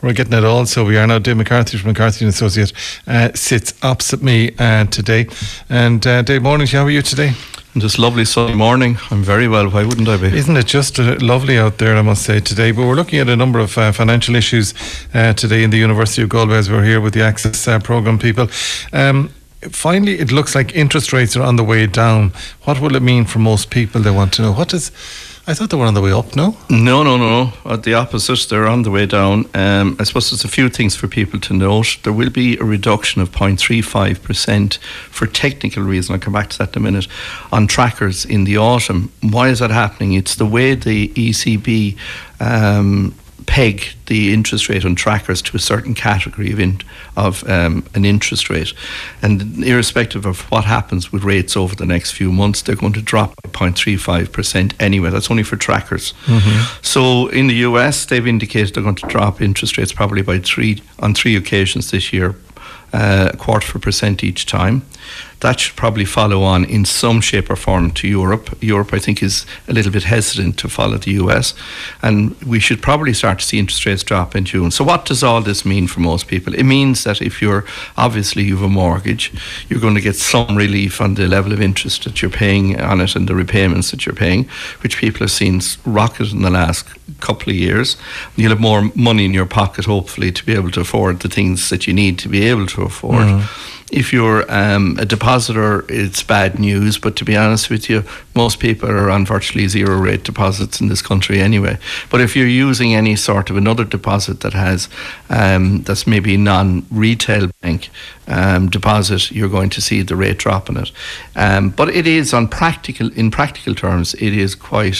We're getting it all. So we are now. Dave McCarthy from McCarthy & Associate sits opposite me today. And Dave, morning. How are you today? This lovely sunny morning. I'm very well. Why wouldn't I be? Isn't it just lovely out there, I must say, today? But we're looking at a number of financial issues today in the University of Galway as we're here with the Access programme people. Finally, it looks like interest rates are on the way down. What will it mean for most people? They want to know. I thought they were on the way up, no? No. At the opposite, they're on the way down. I suppose there's a few things for people to note. There will be a reduction of 0.35% for technical reason. I'll come back to that in a minute, on trackers in the autumn. Why is that happening? It's the way the ECB peg the interest rate on trackers to a certain category of an interest rate, and irrespective of what happens with rates over the next few months, they're going to drop by 0.35% anyway. That's only for trackers. So in the US, they've indicated they're going to drop interest rates probably on three occasions this year, a quarter of a percent each time. That should probably follow on in some shape or form to Europe. Europe, I think, is a little bit hesitant to follow the US, and we should probably start to see interest rates drop in June. So what does all this mean for most people? It means that if you have a mortgage, you're going to get some relief on the level of interest that you're paying on it and the repayments that you're paying, which people have seen rocket in the last couple of years. You'll have more money in your pocket, hopefully, to be able to afford the things that you need to be able to afford. If you're a depositor, it's bad news, but to be honest with you, most people are on virtually zero rate deposits in this country anyway. But if you're using any sort of another deposit that has that's maybe non-retail bank deposit, you're going to see the rate drop in it. But it is in practical terms, it is quite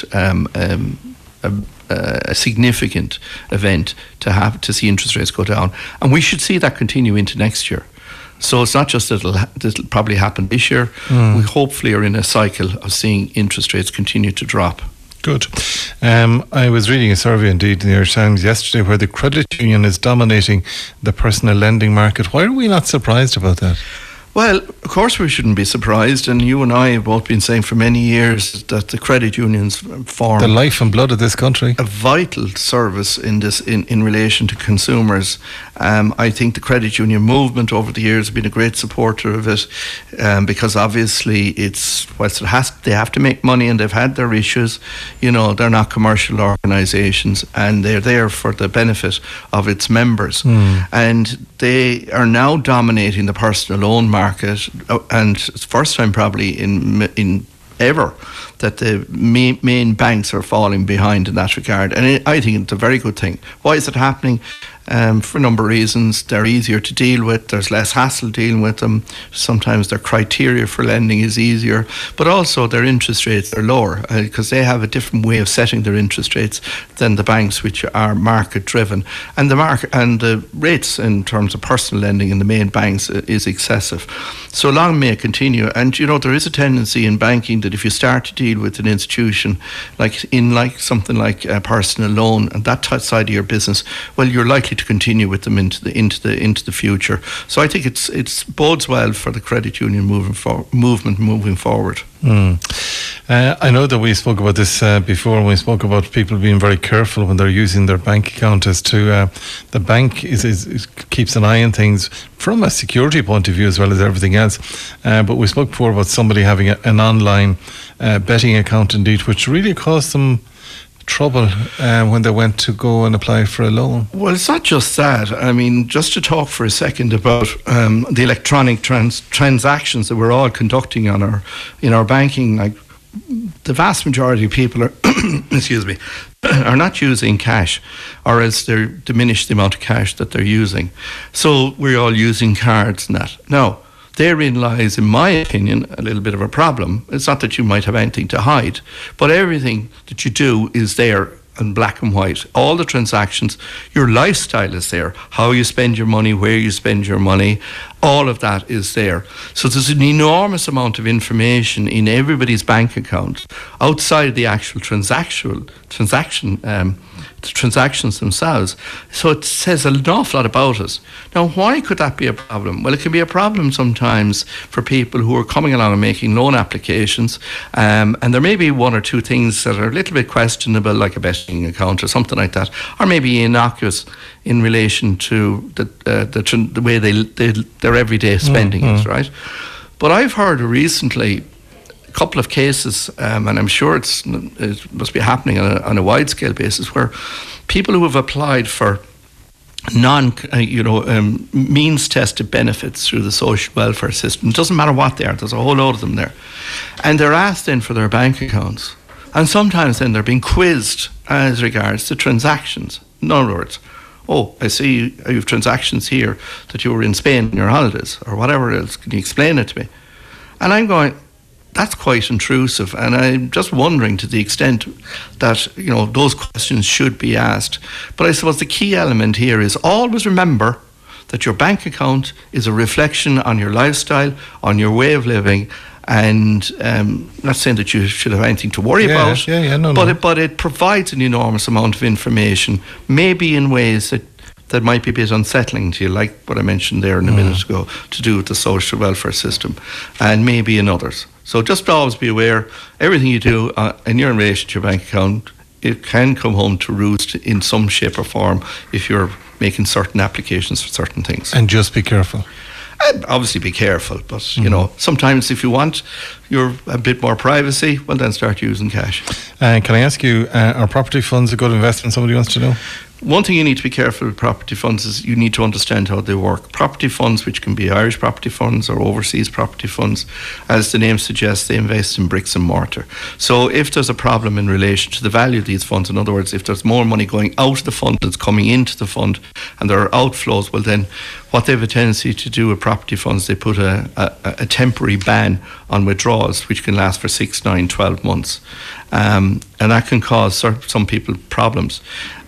a significant event to see interest rates go down, and we should see that continue into next year. So it's not just that it'll probably happen this year. We hopefully are in a cycle of seeing interest rates continue to drop. Good. I was reading a survey indeed in the Irish Times yesterday where the credit union is dominating the personal lending market. Why are we not surprised about that? Well, of course we shouldn't be surprised, and you and I have both been saying for many years that the credit unions form the life and blood of this country, a vital service in relation to consumers. I think the credit union movement over the years has been a great supporter of it, because obviously they have to make money, and they've had their issues. You know, they're not commercial organisations, and they're there for the benefit of its members, and they are now dominating the personal loan market, and it's the first time probably in ever that the main banks are falling behind in that regard, and I think it's a very good thing. Why is it happening? For a number of reasons. They're easier to deal with, there's less hassle dealing with them, sometimes their criteria for lending is easier, but also their interest rates are lower, because they have a different way of setting their interest rates than the banks, which are market driven, and the rates in terms of personal lending in the main banks is excessive. So long may it continue. And you know, there is a tendency in banking that if you start to deal with an institution like something like a personal loan and that side of your business, well, you're likely to continue with them into the future. So I think it's bodes well for the credit union movement moving forward. I know that we spoke about this before, and we spoke about people being very careful when they're using their bank account as to the bank keeps an eye on things from a security point of view as well as everything else. But we spoke before about somebody having an online betting account indeed, which really caused them trouble when they went to go and apply for a loan. Well, it's not just that. I mean, just to talk for a second about the electronic transactions that we're all conducting in our banking, like the vast majority of people are are not using cash, or else they're diminished the amount of cash that they're using. So we're all using cards and that. Now, therein lies, in my opinion, a little bit of a problem. It's not that you might have anything to hide, but everything that you do is there in black and white. All the transactions, your lifestyle is there. How you spend your money, where you spend your money, all of that is there. So there's an enormous amount of information in everybody's bank account outside the actual transaction the transactions themselves. So it says an awful lot about us. Now, why could that be a problem? Well, it can be a problem sometimes for people who are coming along and making loan applications, and there may be one or two things that are a little bit questionable, like a betting account or something like that, or maybe innocuous in relation to the way their everyday spending is, right? But I've heard recently couple of cases, and I'm sure it must be happening on a wide scale basis, where people who have applied for means tested benefits through the social welfare system, it doesn't matter what they are, there's a whole load of them there, and they're asked in for their bank accounts, and sometimes then they're being quizzed as regards to transactions. In other words, oh, I see you have transactions here that you were in Spain on your holidays or whatever else, can you explain it to me? And I'm going, that's quite intrusive, and I'm just wondering to the extent that those questions should be asked. But I suppose the key element here is always remember that your bank account is a reflection on your lifestyle, on your way of living, and not saying that you should have anything to worry about. But it provides an enormous amount of information, maybe in ways that might be a bit unsettling to you, like what I mentioned there in a minute ago, to do with the social welfare system, and maybe in others. So just always be aware, everything you do in your relation to your bank account, it can come home to roost in some shape or form if you're making certain applications for certain things. And just be careful. And obviously be careful, but sometimes if you want a bit more privacy, well then start using cash. Can I ask you, are property funds a good investment? Somebody wants to know. One thing you need to be careful with property funds is you need to understand how they work. Property funds, which can be Irish property funds or overseas property funds, as the name suggests, they invest in bricks and mortar. So if there's a problem in relation to the value of these funds, in other words, if there's more money going out of the fund that's coming into the fund and there are outflows, well then what they have a tendency to do with property funds, they put a temporary ban on withdrawals, which can last for 6, 9, 12 months. And that can cause some people problems.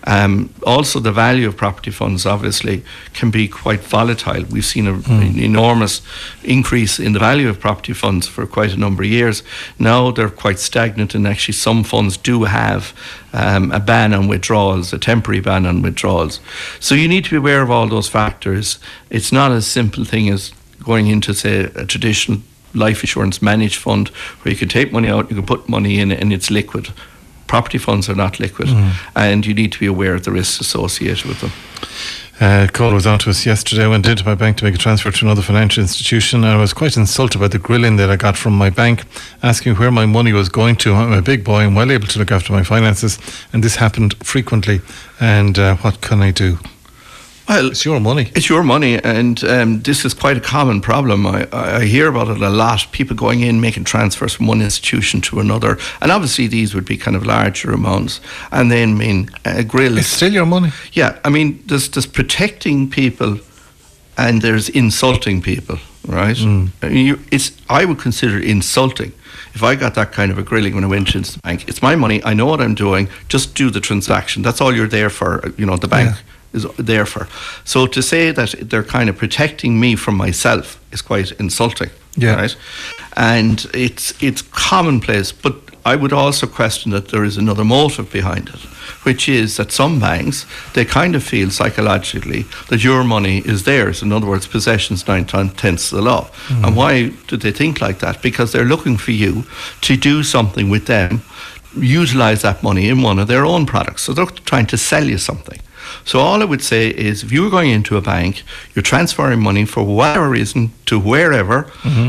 Also, the value of property funds obviously can be quite volatile. We've seen an enormous increase in the value of property funds for quite a number of years. Now they're quite stagnant, and actually some funds do have a ban on withdrawals, a temporary ban on withdrawals. So you need to be aware of all those factors. It's not a simple thing as going into, say, a traditional life insurance managed fund where you can take money out, you can put money in, and it's liquid. Property funds are not liquid, and you need to be aware of the risks associated with them. A call was on to us yesterday. I went into my bank to make a transfer to another financial institution, and I was quite insulted by the grilling that I got from my bank, asking where my money was going to. I'm a big boy and well able to look after my finances, and this happened frequently. And what can I do? Well, it's your money. It's your money, and this is quite a common problem. I hear about it a lot. People going in, making transfers from one institution to another, and obviously these would be kind of larger amounts. And then, a grill. It's still your money. Yeah, I mean, there's protecting people, and there's insulting people, right? I would consider it insulting if I got that kind of a grilling when I went into the bank. It's my money. I know what I'm doing. Just do the transaction. That's all you're there for. The bank. Yeah. Is there for. So to say that they're kind of protecting me from myself is quite insulting, right? And it's commonplace, but I would also question that there is another motive behind it, which is that some banks, they kind of feel psychologically that your money is theirs. In other words, possession's 9/10 of the law. And why do they think like that? Because they're looking for you to do something with them, utilise that money in one of their own products. So they're trying to sell you something. So all I would say is if you're going into a bank, you're transferring money for whatever reason to wherever,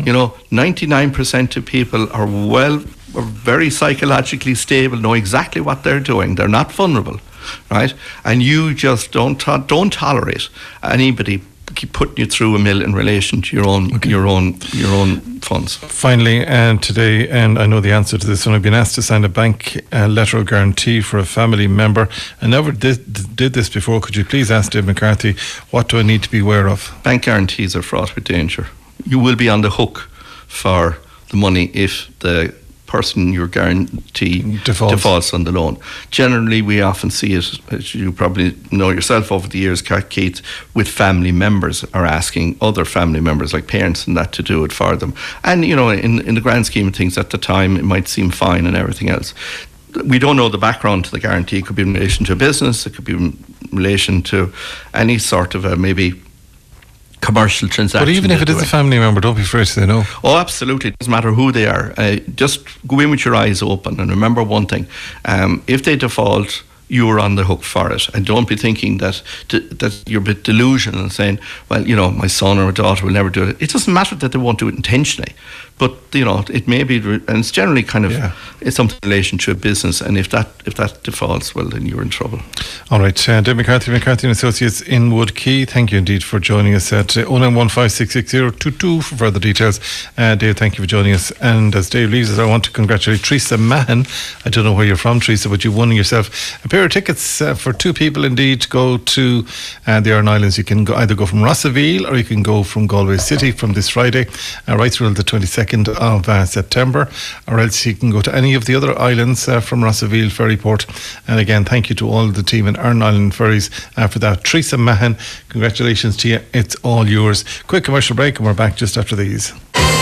99% of people are very psychologically stable, know exactly what they're doing. They're not vulnerable, right? And you just don't tolerate anybody keep putting you through a mill in relation to your own funds. Finally, today, and I know the answer to this one, I've been asked to sign a bank letter of guarantee for a family member. I never did this before. Could you please ask Dave McCarthy, what do I need to be aware of? Bank guarantees are fraught with danger. You will be on the hook for the money if the person your guarantee defaults on the loan. Generally, we often see it, as you probably know yourself over the years, Keith, with family members are asking other family members, like parents and that, to do it for them. And, in the grand scheme of things at the time, it might seem fine and everything else. we don't know the background to the guarantee. It could be in relation to a business, it could be in relation to any sort of a maybe commercial transaction. But even if it is a family member, don't be afraid to say no. Oh, absolutely. It doesn't matter who they are. Just go in with your eyes open and remember one thing. If they default, you're on the hook for it. And don't be thinking that you're a bit delusional and saying, well, my son or daughter will never do it. It doesn't matter that they won't do it intentionally. But, it may be, and it's generally kind of, it's something in relation to a business. And if that defaults, well, then you're in trouble. All right. Dave McCarthy & Associates in Wood Quay, thank you indeed for joining us at 0915660022 for further details. Dave, thank you for joining us. And as Dave leaves us, I want to congratulate Teresa Mahan. I don't know where you're from, Teresa, but you've won yourself a pair of tickets for two people indeed to go to the Aran Islands. You can either go from Rossaville or you can go from Galway City from this Friday right through the 22nd of September, or else you can go to any of the other islands from Rossaville Ferryport. And again, thank you to all the team in Aran Island Ferries for that. Teresa Mahan, congratulations to you. It's all yours. Quick commercial break and we're back just after these.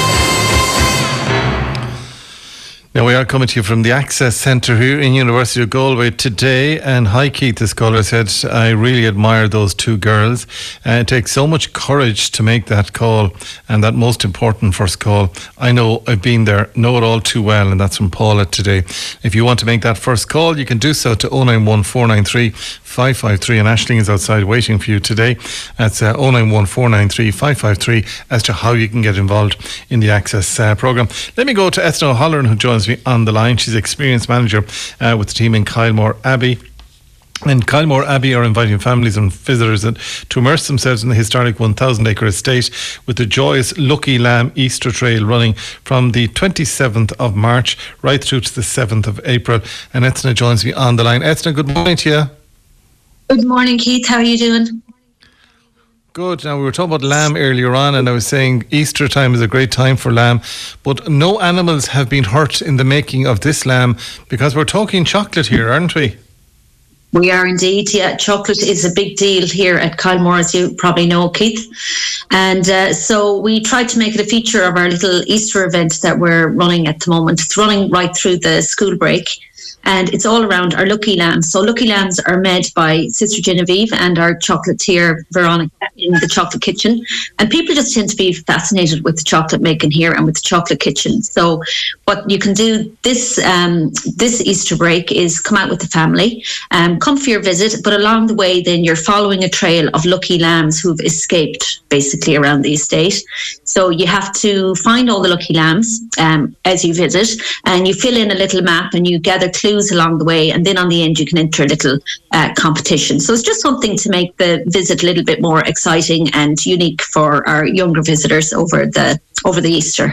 Now we are coming to you from the Access Centre here in University of Galway today. And hi Keith, this caller said, I really admire those two girls. It takes so much courage to make that call, and that most important first call. I know, I've been there, know it all too well, and that's from Paula today. If you want to make that first call, you can do so to 091 493 553, and Aisling is outside waiting for you today. That's 091 493 553 as to how you can get involved in the Access programme. Let me go to Eithne O'Halloran, who joins me on the line. She's experience manager with the team in Kylemore Abbey. And Kylemore Abbey are inviting families and visitors to immerse themselves in the historic 1,000-acre estate with the joyous Lucky Lamb Easter Trail running from the 27th of March right through to the 7th of April. And Eithne joins me on the line. Eithne, good morning to you. Good morning, Keith. How are you doing? Good. Now, we were talking about lamb earlier on, and I was saying Easter time is a great time for lamb, but no animals have been hurt in the making of this lamb, because we're talking chocolate here, aren't we? We are indeed, yeah. Chocolate is a big deal here at Kylemore, as you probably know, Keith. And so we tried to make it a feature of our little Easter event that we're running at the moment. It's running right through the school break. And it's all around our Lucky Lambs. So Lucky Lambs are made by Sister Genevieve and our chocolatier Veronica in the chocolate kitchen. And people just tend to be fascinated with the chocolate making here and with the chocolate kitchen. So what you can do this Easter break is come out with the family, come for your visit, but along the way then you're following a trail of Lucky Lambs who've escaped basically around the estate. So you have to find all the Lucky Lambs as you visit, and you fill in a little map and you gather clues along the way, and then on the end you can enter a little competition. So it's just something to make the visit a little bit more exciting and unique for our younger visitors over the Easter.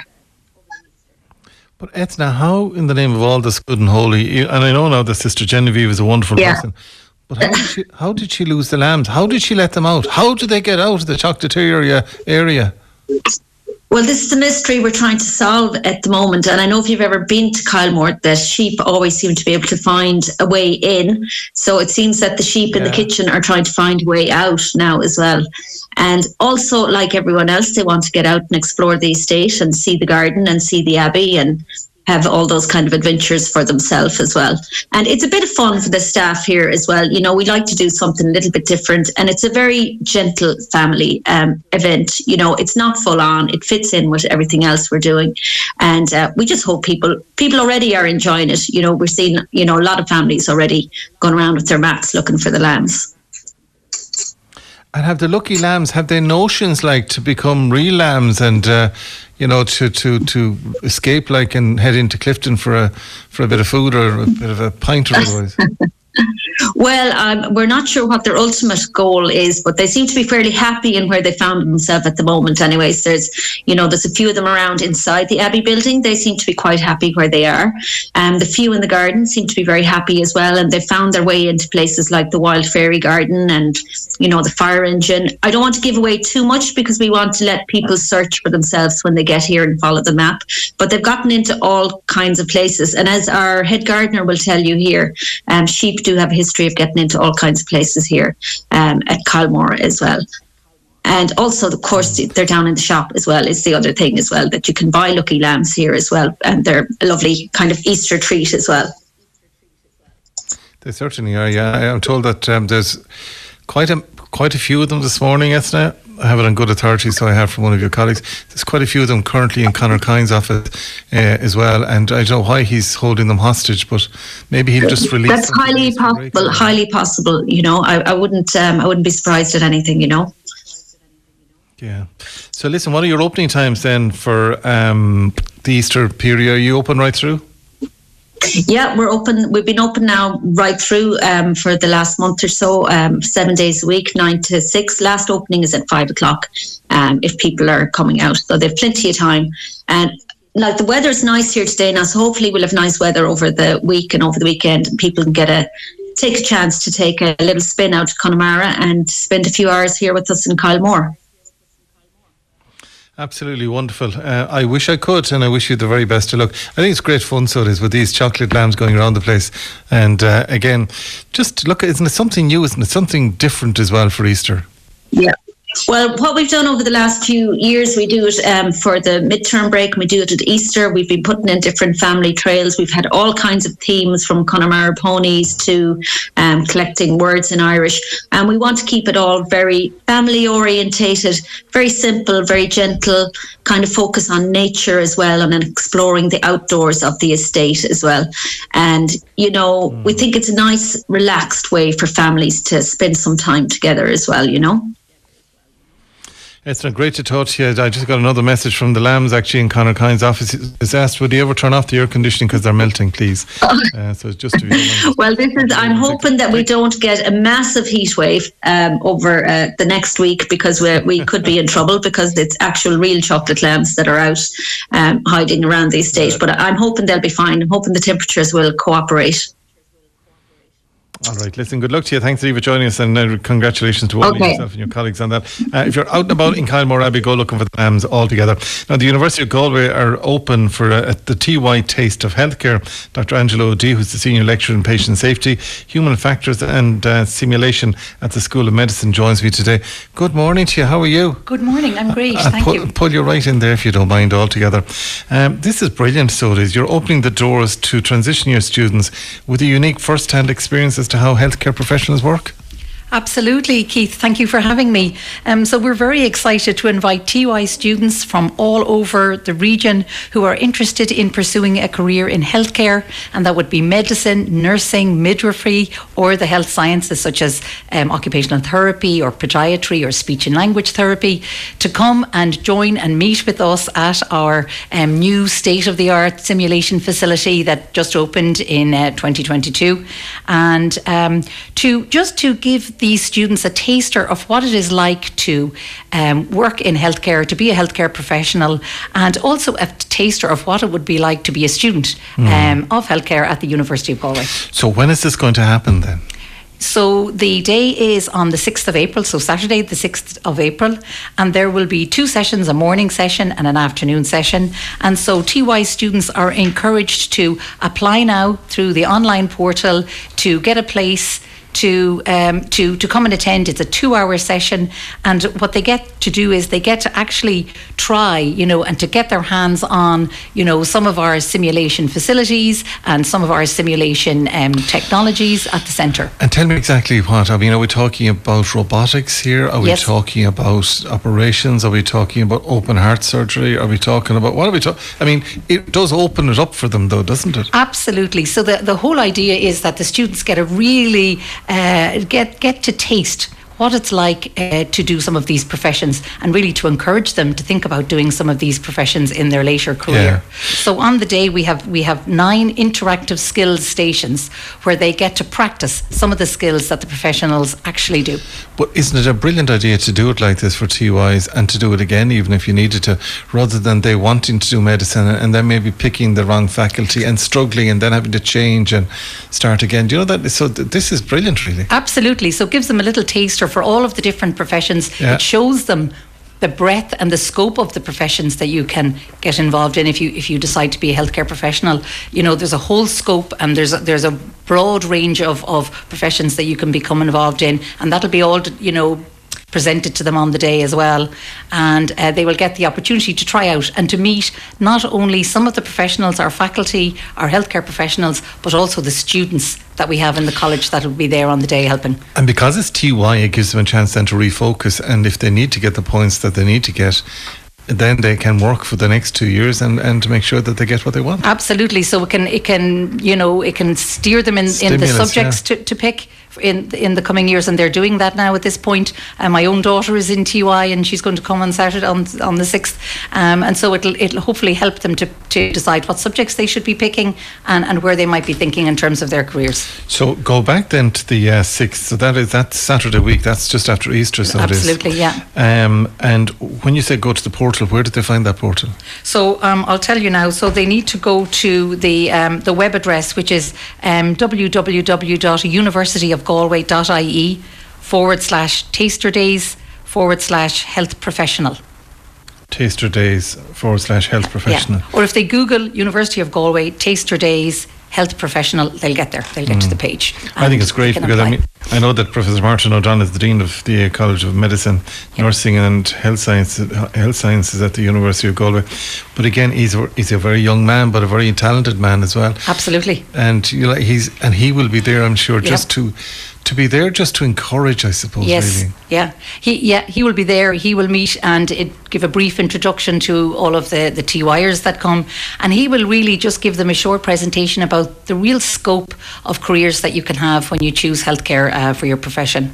But Eithne, how in the name of all that's good and holy, and I know now that Sister Genevieve is a wonderful person, but how did she lose the lambs? How did she let them out? How did they get out of the chocolatier area? Well, this is the mystery we're trying to solve at the moment. And I know if you've ever been to Kylemore, the sheep always seem to be able to find a way in. So it seems that the sheep in the kitchen are trying to find a way out now as well. And also, like everyone else, they want to get out and explore the estate and see the garden and see the abbey and have all those kind of adventures for themselves as well. And it's a bit of fun for the staff here as well. You know, we like to do something a little bit different, and it's a very gentle family event. You know, it's not full on. It fits in with everything else we're doing. And we just hope people already are enjoying it. You know, we're seeing, a lot of families already going around with their maps looking for the lambs. And have the Lucky Lambs, have they notions like to become real lambs and, to escape like and head into Clifton for a bit of food or a bit of a pint or otherwise? Well, we're not sure what their ultimate goal is, but they seem to be fairly happy in where they found themselves at the moment. Anyways, there's a few of them around inside the Abbey building. They seem to be quite happy where they are. The few in the garden seem to be very happy as well, and they found their way into places like the Wild Fairy Garden and, the fire engine. I don't want to give away too much because we want to let people search for themselves when they get here and follow the map. But they've gotten into all kinds of places. And as our head gardener will tell you here, sheep do have a history of getting into all kinds of places here at Kylemore as well. And also, of course, they're down in the shop as well. It's the other thing as well, that you can buy Lucky Lambs here as well. And they're a lovely kind of Easter treat as well. They certainly are, yeah. I'm told that there's quite a few of them this morning, Eithne. I have it on good authority, so I have from one of your colleagues. There's quite a few of them currently in Conor Kyne's office as well, and I don't know why he's holding them hostage, but maybe he'll just release them. That's highly possible. I wouldn't be surprised at anything. Yeah. So listen, what are your opening times then for the Easter period? Are you open right through? Yeah, we're open. We've been open now right through for the last month or so, 7 days a week, 9 to 6. Last opening is at 5 o'clock if people are coming out. So they've plenty of time. And like the weather's nice here today now, so hopefully we'll have nice weather over the week and over the weekend, and people can take a chance to take a little spin out to Connemara and spend a few hours here with us in Kylemore. Absolutely wonderful. I wish I could, and I wish you the very best of luck. I think it's great fun, so it is, with these chocolate lambs going around the place. And again, just look, isn't it something new? Isn't it something different as well for Easter? Yeah. Well, what we've done over the last few years, we do it for the midterm break, and we do it at Easter. We've been putting in different family trails. We've had all kinds of themes, from Connemara ponies to collecting words in Irish. And we want to keep it all very family orientated, very simple, very gentle, kind of focus on nature as well, and exploring the outdoors of the estate as well. And, we think it's a nice, relaxed way for families to spend some time together as well, It's great to talk to you. I just got another message from the lambs actually in Conor Kyne's office. It's asked, would you ever turn off the air conditioning because they're melting, please? So it's just to be well, I'm hoping that we don't get a massive heat wave over the next week, because we could be in trouble, because it's actual real chocolate lambs that are out hiding around the estate. But I'm hoping they'll be fine. I'm hoping the temperatures will cooperate. All right, listen, good luck to you. Thanks, Eva, for joining us, and congratulations to all of yourself and your colleagues on that. If you're out and about in Kylemore Abbey, go looking for the lambs all together. Now, the University of Galway are open for the TY Taste of Healthcare. Dr. Angela O'Dea, who's the Senior Lecturer in Patient Safety, Human Factors and Simulation at the School of Medicine, joins me today. Good morning to you. How are you? Good morning. I'm great. Thank you. Pull you right in there, if you don't mind, altogether. This is brilliant, so it is. You're opening the doors to transition year students with a unique first-hand experience as to how healthcare professionals work. Absolutely, Keith. Thank you for having me. So we're very excited to invite TY students from all over the region who are interested in pursuing a career in healthcare, and that would be medicine, nursing, midwifery, or the health sciences such as occupational therapy or podiatry or speech and language therapy, to come and join and meet with us at our new state-of-the-art simulation facility that just opened in 2022, and to give these students a taster of what it is like to work in healthcare, to be a healthcare professional, and also a taster of what it would be like to be a student of healthcare at the University of Galway. So when is this going to happen then? So the day is on the 6th of April, so Saturday the 6th of April, and there will be 2 sessions, a morning session and an afternoon session. And so TY students are encouraged to apply now through the online portal to get a place to come and attend. It's a 2-hour session, and what they get to do is they get to actually try, and to get their hands on, some of our simulation facilities and some of our simulation technologies at the centre. And tell me exactly what, are we talking about robotics here? Are we talking about operations? Are we talking about open heart surgery? Are we talking about, what are we talking? It does open it up for them though, doesn't it? Absolutely. So the whole idea is that the students get a really get to taste what it's like to do some of these professions, and really to encourage them to think about doing some of these professions in their later career. Yeah. So on the day we have 9 interactive skills stations where they get to practice some of the skills that the professionals actually do. But isn't it a brilliant idea to do it like this for TYs, and to do it again even if you needed to, rather than they wanting to do medicine and then maybe picking the wrong faculty and struggling and then having to change and start again? Do you know that? So this is brilliant, really. Absolutely. So it gives them a little taster for all of the different professions. Yeah. It shows them the breadth and the scope of the professions that you can get involved in if you decide to be a healthcare professional. There's a whole scope, and there's a broad range of professions that you can become involved in, and that'll be all presented to them on the day as well, and they will get the opportunity to try out and to meet not only some of the professionals, our faculty, our healthcare professionals, but also the students that we have in the college that will be there on the day helping. And because it's TY, it gives them a chance then to refocus, and if they need to get the points that they need to get, then they can work for the next 2 years and to make sure that they get what they want. Absolutely. So it can steer them in the subjects to pick in the coming years, and they're doing that now at this point. My own daughter is in TY, and she's going to come on Saturday on the 6th, and so it'll hopefully help them to decide what subjects they should be picking and where they might be thinking in terms of their careers. So go back then to the 6th. So that's Saturday week. That's just after Easter. So absolutely, it is. yeah. And when you say go to the portal, where did they find that portal? So I'll tell you now. So they need to go to the web address, which is www.universityofgalway.ie/taster days/health professional. Taster days/health professional. Yeah. Or if they Google University of Galway Taster Days Health Professional, they'll get there. They'll get to the page. I think it's great because I know that Professor Martin O'Donnell is the Dean of the College of Medicine, Nursing and Health Sciences at the University of Galway. But again, he's a very young man, but a very talented man as well. Absolutely. And he will be there, I'm sure, just to be there, just to encourage, I suppose. Yes, really. He will be there. He will meet and give a brief introduction to all of the TYers that come, and he will really just give them a short presentation about the real scope of careers that you can have when you choose healthcare for your profession.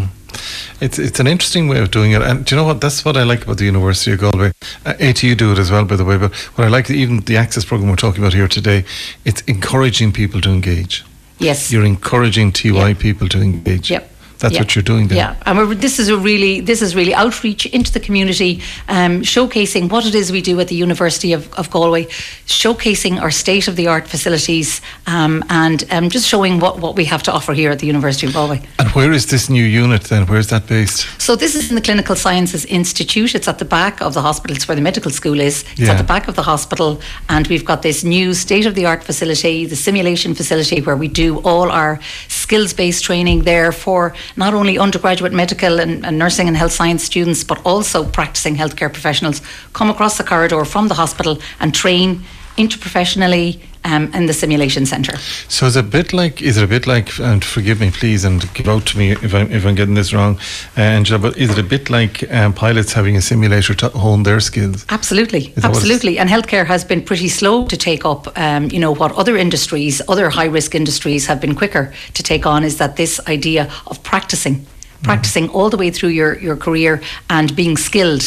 It's an interesting way of doing it, and do you know what? That's what I like about the University of Galway. ATU do it as well, by the way. But what I like, even the Access programme we're talking about here today, it's encouraging people to engage. Yes, you're encouraging TY people to engage. Yep. That's what you're doing there. Yeah, and this is really outreach into the community, showcasing what it is we do at the University of Galway, showcasing our state-of-the-art facilities, and just showing what we have to offer here at the University of Galway. And where is this new unit then? Where's that based? So this is in the Clinical Sciences Institute. It's at the back of the hospital. It's where the medical school is. It's at the back of the hospital, and we've got this new state-of-the-art facility, the simulation facility, where we do all our skills-based training there for not only undergraduate medical and nursing and health science students, but also practicing healthcare professionals come across the corridor from the hospital and train interprofessionally in the simulation centre. So is it a bit like, and forgive me please and give out to me if I'm getting this wrong, Angela, but is it a bit like pilots having a simulator to hone their skills? Absolutely. And healthcare has been pretty slow to take up what other industries, other high risk industries have been quicker to take on, is that this idea of practicing all the way through your career and being skilled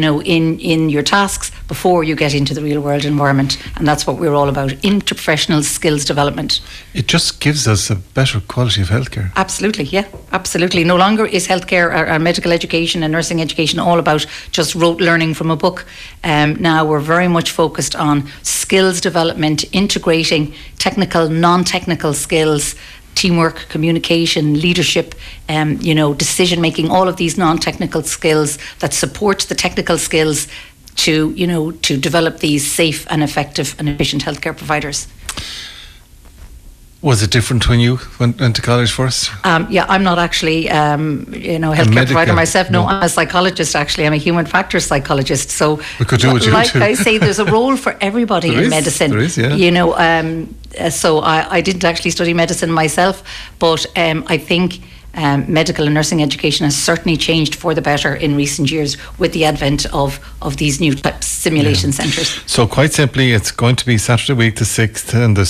in your tasks before you get into the real world environment. And that's what we're all about, interprofessional skills development. It just gives us a better quality of healthcare. Absolutely, yeah, absolutely. No longer is healthcare or medical education and nursing education all about just rote learning from a book. Now we're very much focused on skills development, integrating technical, non-technical skills, teamwork, communication, leadership, decision making, all of these non-technical skills that support the technical skills to develop these safe and effective and efficient healthcare providers. Was it different when you went to college first? I'm not actually, healthcare provider myself. No, I'm a psychologist. Actually, I'm a human factors psychologist. So, we could do what you do. I say, there's a role for everybody in medicine. There is, yeah. So I didn't actually study medicine myself, but I think medical and nursing education has certainly changed for the better in recent years with the advent of these new type simulation centres. So quite simply, it's going to be Saturday week the 6th, and there's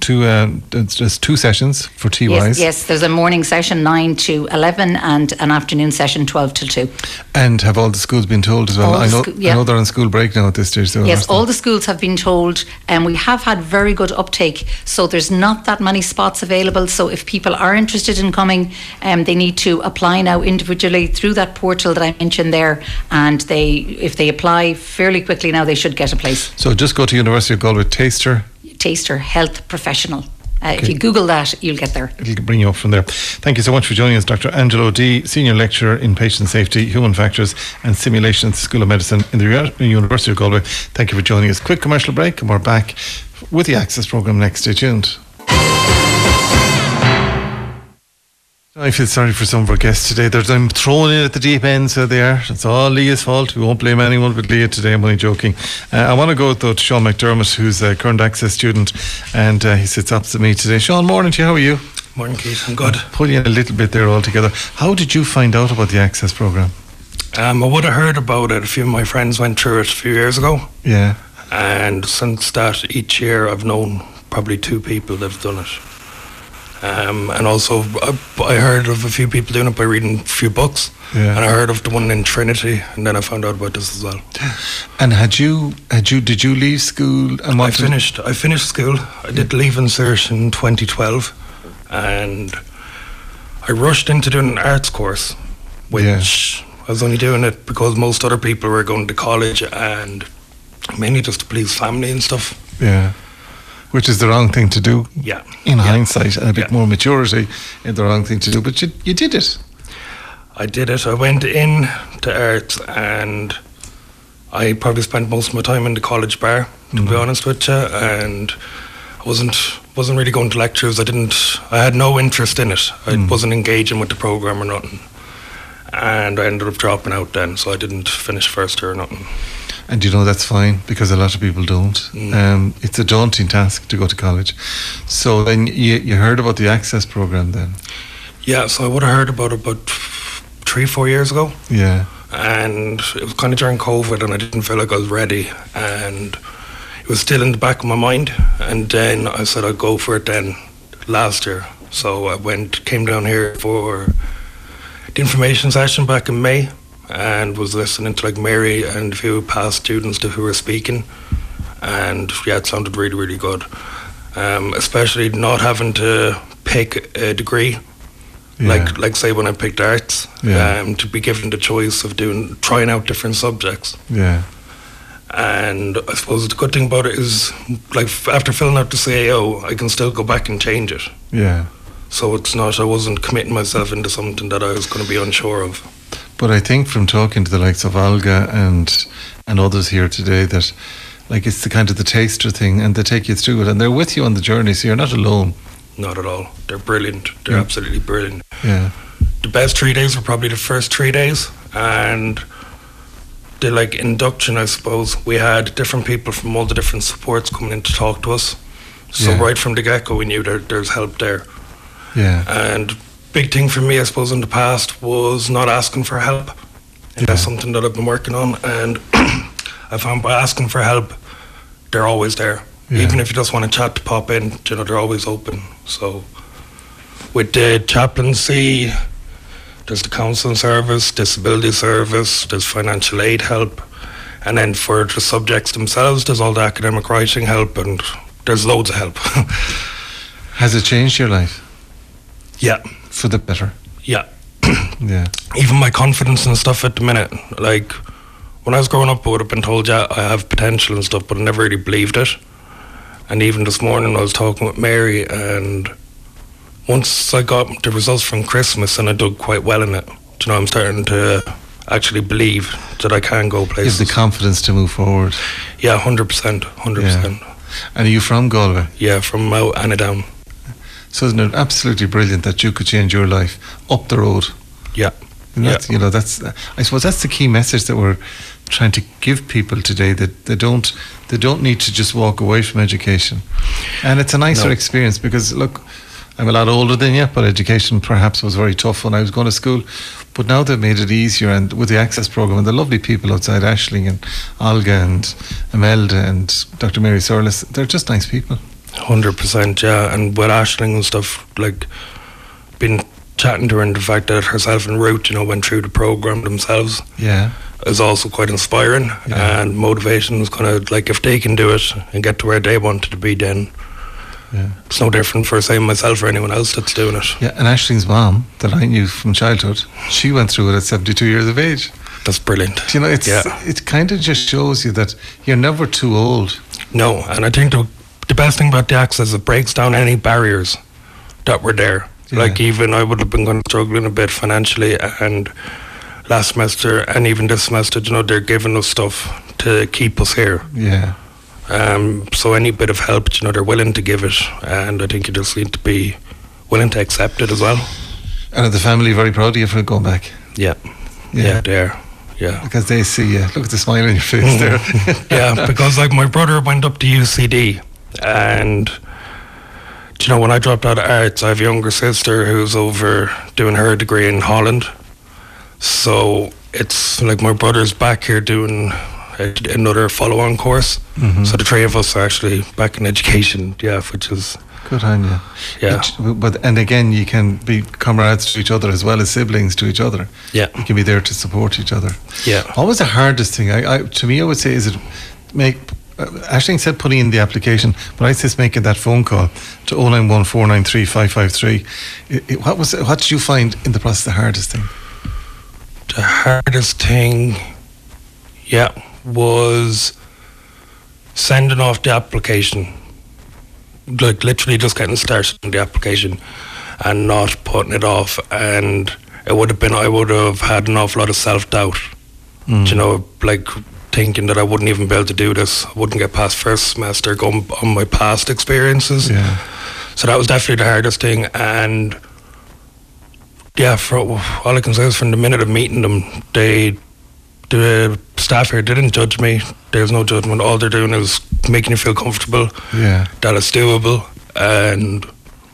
two sessions for TYs. Yes, there's a morning session 9 to 11 and an afternoon session 12 till 2. And have all the schools been told as well? I know they're on school break now at this stage. Yes, all the schools have been told, and we have had very good uptake, so there's not that many spots available. So if people are interested in coming, they need to apply now individually through that portal that I mentioned there, and if they apply fairly quickly now, they should get a place. So just go to University of Galway Taster Health Professional. Okay. If you Google that, you'll get there. It'll bring you up from there. Thank you so much for joining us, Dr. Angela O'Dea, Senior Lecturer in Patient Safety, Human Factors and Simulation at the School of Medicine in the University of Galway. Thank you for joining us. Quick commercial break, and we're back with the Access programme next. Stay tuned. I feel sorry for some of our guests today. I'm thrown in at the deep end, so they are. It's all Leah's fault. We won't blame anyone but Leah today. I'm only joking. I want to go, though, to Sean McDermott, who's a current access student, and he sits opposite me today. Sean, morning to you. How are you? Morning, Keith. I'm good. I'll pull you in a little bit there altogether. How did you find out about the access programme? I would have heard about it. A few of my friends went through it a few years ago. Yeah. And since that, each year I've known probably 2 people that have done it. And also, I heard of a few people doing it by reading a few books. Yeah. And I heard of the one in Trinity, and then I found out about this as well. And did you leave school? And I finished school. I did leave insert in 2012, and I rushed into doing an arts course, which I was only doing it because most other people were going to college, and mainly just to please family and stuff. Yeah. Which is the wrong thing to do. Yeah. In hindsight, and a bit more maturity, the wrong thing to do. But you did it. I did it. I went in to arts, and I probably spent most of my time in the college bar, to be honest with you. And I wasn't really going to lectures. I had no interest in it. I wasn't engaging with the program or nothing. And I ended up dropping out then, so I didn't finish first year or nothing. And that's fine, because a lot of people don't. It's a daunting task to go to college. So then you heard about the access programme then? Yeah, so I would have heard about it about 3-4 years ago. Yeah. And it was kind of during COVID, and I didn't feel like I was ready. And it was still in the back of my mind. And then I said I'd go for it then last year. So I came down here for the information session back in May, and was listening to like Mary and a few past students who were speaking, and it sounded really, really good. Especially not having to pick a degree, like say when I picked arts, to be given the choice of trying out different subjects. Yeah. And I suppose the good thing about it is, like, after filling out the CAO, I can still go back and change it. Yeah. So I wasn't committing myself into something that I was going to be unsure of. But I think from talking to the likes of Olga and others here today that, like, it's the kind of the taster thing, and they take you through it, and they're with you on the journey, so you're not alone. Not at all. They're brilliant. They're absolutely brilliant. Yeah. The best 3 days were probably the first 3 days, and the induction, I suppose. We had different people from all the different supports coming in to talk to us. So right from the get-go, we knew there's help there. Yeah. And big thing for me, I suppose, in the past was not asking for help. And that's something that I've been working on. And I found by asking for help, they're always there. Yeah. Even if you just want to chat to pop in, they're always open. So with the chaplaincy, there's the counselling service, disability service, there's financial aid help. And then for the subjects themselves, there's all the academic writing help, and there's loads of help. Has it changed your life? Yeah. For the better? Yeah. Yeah. Even my confidence and stuff at the minute. Like, when I was growing up, I would have been told, I have potential and stuff, but I never really believed it. And even this morning, I was talking with Mary, and once I got the results from Christmas and I did quite well in it, I'm starting to actually believe that I can go places. You have the confidence to move forward. Yeah, 100%. 100%. Yeah. And are you from Galway? Yeah, from Mount Annadown. So isn't it absolutely brilliant that you could change your life up the road? Yeah. That's, I suppose that's the key message that we're trying to give people today, that they don't need to just walk away from education. And it's a nicer experience, because look, I'm a lot older than you, but education perhaps was very tough when I was going to school. But now they've made it easier, and with the access programme and the lovely people outside Aisling and Olga and Imelda and Dr. Mary Surlis, they're just nice people. 100%, yeah. And with Aisling and stuff, like, been chatting to her, and the fact that herself and Ruth, went through the programme themselves, is also quite inspiring. And motivation is kind of like, if they can do it and get to where they wanted to be, then it's no different for, say, myself or anyone else that's doing it. Yeah, and Aisling's mom, that I knew from childhood, she went through it at 72 years of age. That's brilliant. It kind of just shows you that you're never too old. No, and I think the best thing about the access is it breaks down any barriers that were there. Yeah. Like, even I would have been kind of struggling a bit financially, and last semester and even this semester, they're giving us stuff to keep us here. Yeah. So any bit of help, they're willing to give it, and I think you just need to be willing to accept it as well. And are the family very proud of you for going back? Yeah, they are. Yeah, because they see you. Look at the smile on your face there. Yeah, because like my brother went up to UCD, and you know, when I dropped out of arts, I have a younger sister who's over doing her degree in Holland. So it's like my brother's back here doing another follow-on course. So the three of us are actually back in education, which is good on you. Yeah. But and again, you can be comrades to each other as well as siblings to each other. Yeah. You can be there to support each other. Yeah. What was the hardest thing? To me, I would say is it make. Aisling said putting in the application, but I say making that phone call to 091493553. What did you find in the process the hardest thing? The hardest thing, was sending off the application. Like literally just getting started on the application and not putting it off. And I would have had an awful lot of self-doubt. You know, like thinking that I wouldn't even be able to do this. I wouldn't get past first semester going on my past experiences. Yeah. So that was definitely the hardest thing. And for all I can say is from the minute of meeting them, the staff here didn't judge me. There's no judgment. All they're doing is making you feel comfortable. Yeah. That it's doable. And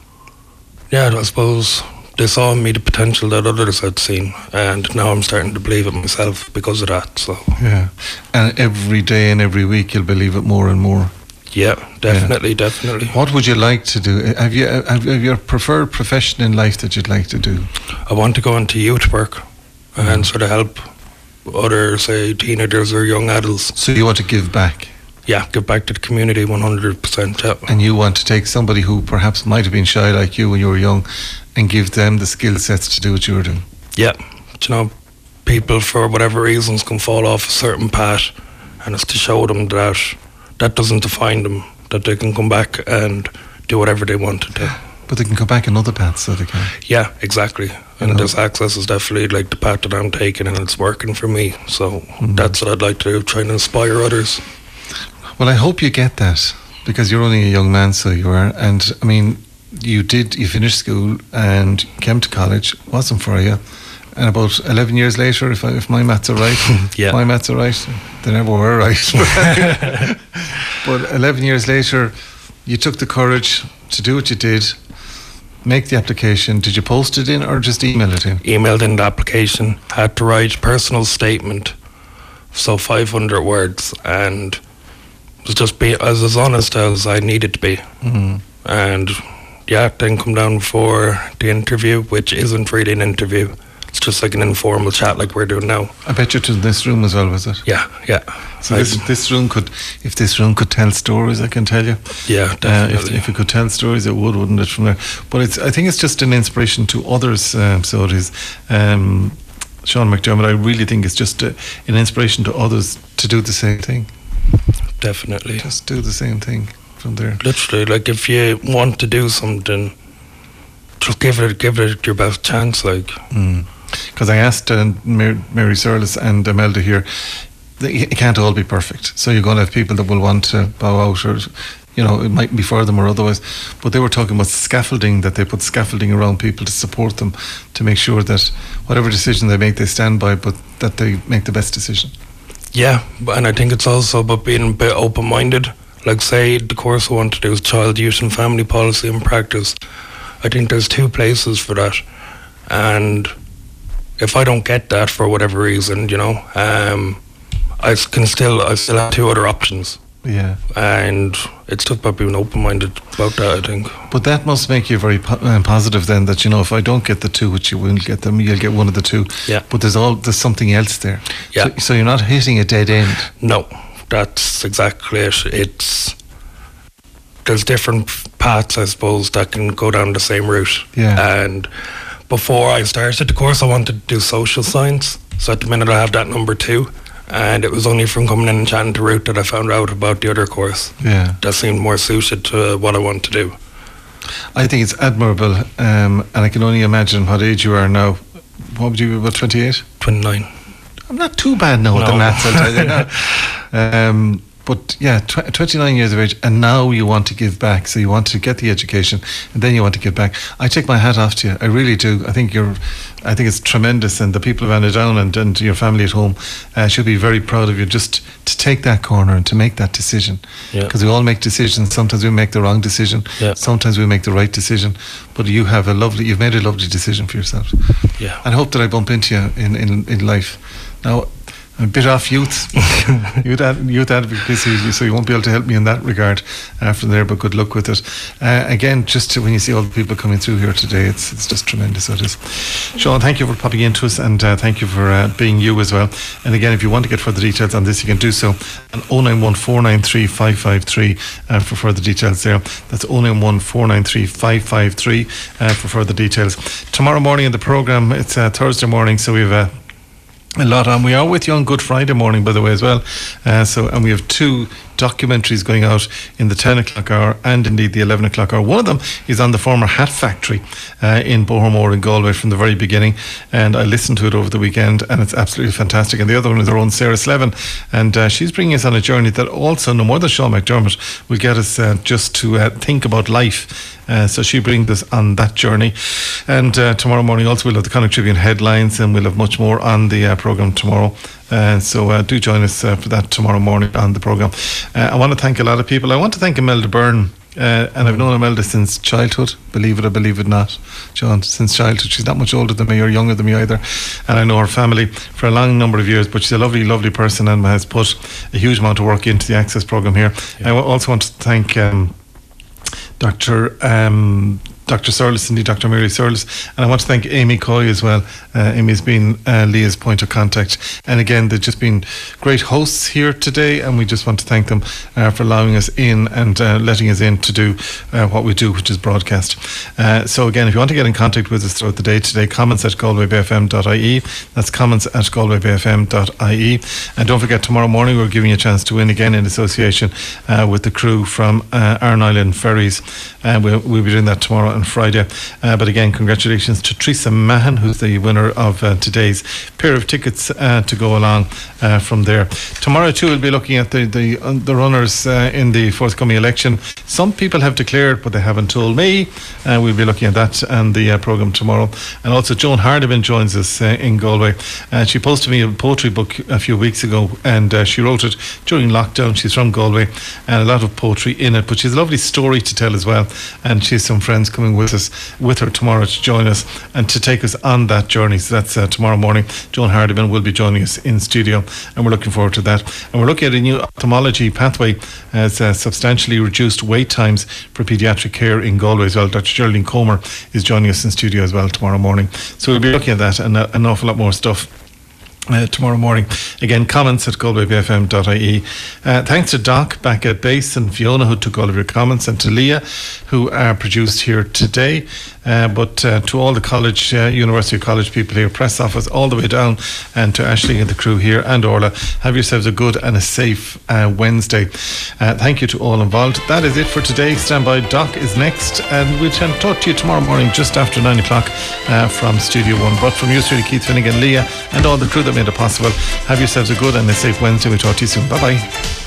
I suppose they saw in me the potential that others had seen, and now I'm starting to believe it myself because of that. So and every day and every week you'll believe it more and more. Yeah, definitely. What would you like to do? Have you your preferred profession in life that you'd like to do? I want to go into youth work and sort of help other, say, teenagers or young adults. So you want to give back? Yeah, give back to the community 100%. Yeah. And you want to take somebody who perhaps might have been shy like you when you were young and give them the skill sets to do what you were doing? Yeah. You know, people for whatever reasons can fall off a certain path, and it's to show them that that doesn't define them, that they can come back and do whatever they want to do. But they can come back in other paths, so they can. Yeah, exactly. And this access is definitely like the path that I'm taking, and it's working for me. So that's what I'd like to do, trying to inspire others. Well, I hope you get that, because you're only a young man, so you are. And I mean, you finished school and came to college, wasn't for you. And about 11 years later, if my maths are right, my maths are right, they never were right. But 11 years later, you took the courage to do what you did, make the application. Did you post it in or just email it in? Emailed in the application, had to write personal statement, so 500 words, and was just be as honest as I needed to be. And then come down for the interview, which isn't really an interview. It's just like an informal chat like we're doing now. I bet you to this room as well, was it? Yeah. So this room could tell stories, I can tell you. Yeah, definitely. If it could tell stories, it would, wouldn't it, from there? But I think it's just an inspiration to others, so it is. Sean McDermott, I really think it's just an inspiration to others to do the same thing. Definitely. Just do the same thing from there. Literally, like if you want to do something, just give it your best chance, like. Because I asked Mary Searles and Imelda here, it can't all be perfect. So you're going to have people that will want to bow out, or you know, it might be for them or otherwise. But they were talking about scaffolding, that they put scaffolding around people to support them, to make sure that whatever decision they make, they stand by, but that they make the best decision. Yeah, and I think it's also about being a bit open-minded. Like, say, the course I want to do is Child, Youth and Family Policy and Practice. I think there's 2 places for that. And if I don't get that for whatever reason, you know, I still have 2 other options. Yeah. And it's just about being open-minded about that, I think. But that must make you very positive then, that, you know, if I don't get the 2, which you will get them, you'll get one of the 2. Yeah. But there's something else there. Yeah. So you're not hitting a dead end. No, that's exactly it. There's different paths, I suppose, that can go down the same route. Yeah. And before I started the course, I wanted to do social science. So at the minute I have that number 2. And it was only from coming in and chatting to Ruth that I found out about the other course. Yeah. That seemed more suited to what I want to do. I think it's admirable, and I can only imagine what age you are now. What would you be, about 28? 29. I'm not too bad now with the maths, I'll tell you now. But yeah, 29 years of age, and now you want to give back. So you want to get the education, and then you want to give back. I take my hat off to you. I really do. I think it's tremendous, and the people of Annadown and your family at home should be very proud of you, just to take that corner and to make that decision. Because we all make decisions. Sometimes we make the wrong decision. Sometimes we make the right decision. But you've made a lovely decision for yourself. Yeah. And I hope that I bump into you in life. Now, I'm a bit off youth advocacy, so you won't be able to help me in that regard from there, but good luck with it. Again, when you see all the people coming through here today, it's just tremendous. So it is. Sean, thank you for popping into us, and thank you for being you as well. And again, if you want to get further details on this, you can do so on 091 493 553 for further details there. That's 091 493 553 for further details. Tomorrow morning in the programme, it's Thursday morning, so we have a lot on. We are with you on Good Friday morning, by the way, as well. And we have 2 documentaries going out in the 10 o'clock hour and indeed the 11 o'clock hour. One of them is on the former hat factory in Bohermore in Galway from the very beginning, and I listened to it over the weekend, and it's absolutely fantastic. And the other one is our own Sarah Slevin, and she's bringing us on a journey that also, no more than Sean McDermott, will get us just to think about life. So she brings us on that journey. And tomorrow morning also we'll have the Connacht Tribune headlines, and we'll have much more on the programme tomorrow. So do join us for that tomorrow morning on the programme. I want to thank a lot of people. I want to thank Imelda Byrne, and I've known Imelda since childhood, believe it or believe it not, John, since childhood. She's not much older than me or younger than me either, and I know her family for a long number of years, but she's a lovely, lovely person and has put a huge amount of work into the Access programme here. I also want to thank Dr. Searles, indeed Dr. Mary Searles, and I want to thank Amy Coy as well. Amy's been Leah's point of contact, and again they've just been great hosts here today, and we just want to thank them for allowing us in and letting us in to do what we do, which is broadcast. So again, if you want to get in contact with us throughout the day today, comments@galwaybfm.ie. That's comments@galwaybfm.ie. And don't forget, tomorrow morning we're giving you a chance to win again in association with the crew from Aran Island Ferries. We'll be doing that tomorrow on Friday. But again, congratulations to Teresa Mahan, who's the winner of today's pair of tickets to go along from there. Tomorrow too we'll be looking at the runners in the forthcoming election. Some people have declared, but they haven't told me. We'll be looking at that and the programme tomorrow. And also Joan Hardiman joins us in Galway. She posted me a poetry book a few weeks ago, and she wrote it during lockdown. She's from Galway, and a lot of poetry in it, but she's a lovely story to tell as well, and she has some friends coming with her tomorrow to join us and to take us on that journey. So that's tomorrow morning. Joan Hardiman will be joining us in studio, and we're looking forward to that. And we're looking at a new ophthalmology pathway as substantially reduced wait times for paediatric care in Galway as well. Dr. Geraldine Comer is joining us in studio as well tomorrow morning. So we'll be looking at that and an awful lot more stuff tomorrow morning. Again, comments@galwaybfm.ie. Thanks to Doc back at base, and Fiona, who took all of your comments, and to Leah, who produced here today. But to all the college, University College people here, press office all the way down, and to Ashley and the crew here, and Orla, have yourselves a good and a safe Wednesday. Thank you to all involved. That is it for today. Stand by. Doc is next, and we'll talk to you tomorrow morning just after 9 o'clock from Studio 1. But from you, Studio Keith Finnegan, Leah, and all the crew that made it possible, have yourselves a good and a safe Wednesday. We'll talk to you soon. Bye bye.